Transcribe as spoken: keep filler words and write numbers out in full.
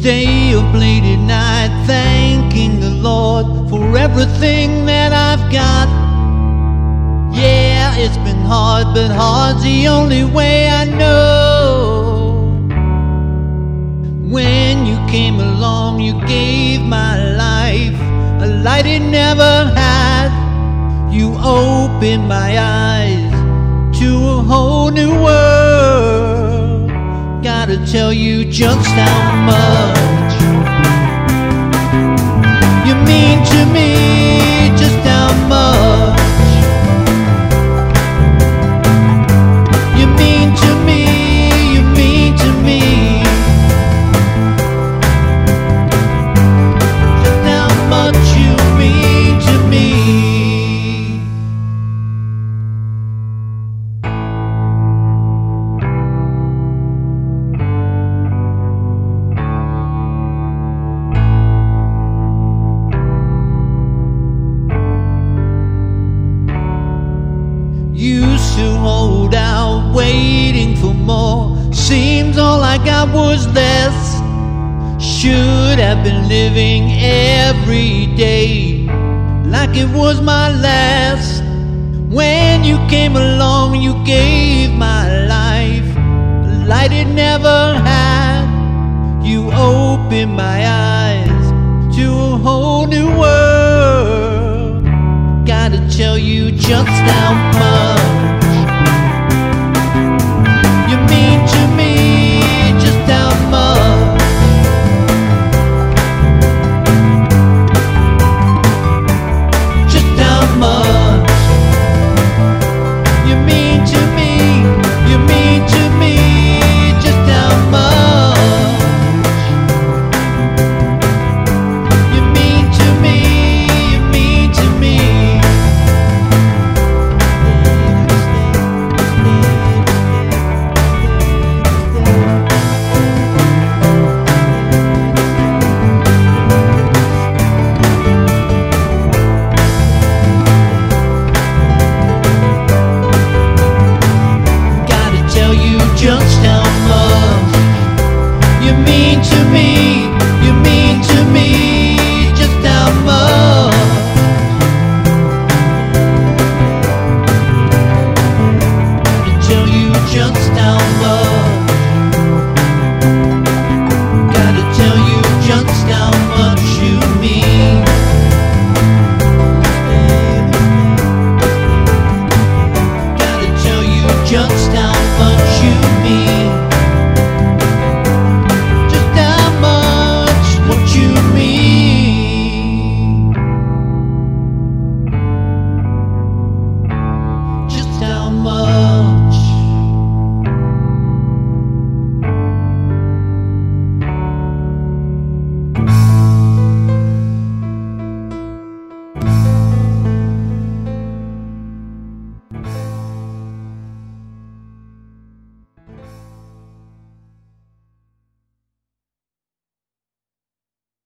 stay up late at night thanking the Lord for everything that I've got. Yeah, it's been hard, but hard's the only way I know. When you came along, you gave my life a light it never had. You opened my eyes to a whole new world. Gotta tell you just how much you mean to me, just how much you mean to me, you mean to me. Just how much you mean to me. Used to hold out, waiting for more. Seems all I got was less. Should have been living every day like it was my last. When you came along, you gave my life the light it never had. You opened my eyes